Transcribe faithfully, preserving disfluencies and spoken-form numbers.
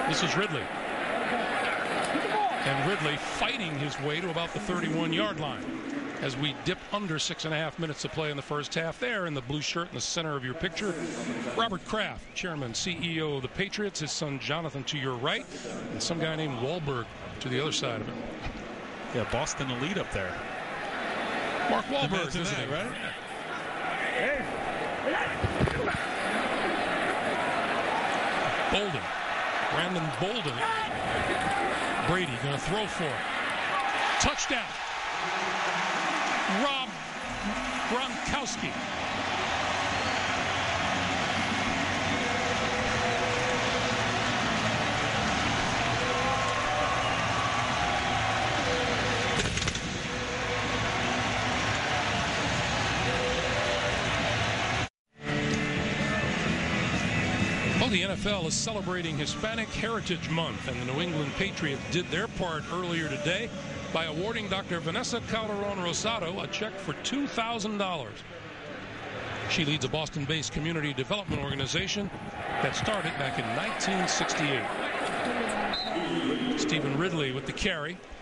This is Ridley. And Ridley fighting his way to about the thirty-one yard line as we dip under six and a half minutes to play in the first half. There in the blue shirt in the center of your picture, Robert Kraft, chairman, C E O of the Patriots, his son Jonathan to your right, and some guy named Wahlberg to the other side of him. Yeah, Boston elite up there. Mark Wahlberg, isn't that, he? Right? Bolden. Brandon Bolden. Brady going to throw for it. Touchdown. Rob Gronkowski. Well, the N F L is celebrating Hispanic Heritage Month, and the New England Patriots did their part earlier today by awarding Doctor Vanessa Calderon Rosado a check for two thousand dollars. She leads a Boston-based community development organization that started back in nineteen sixty-eight. Stephen Ridley with the carry.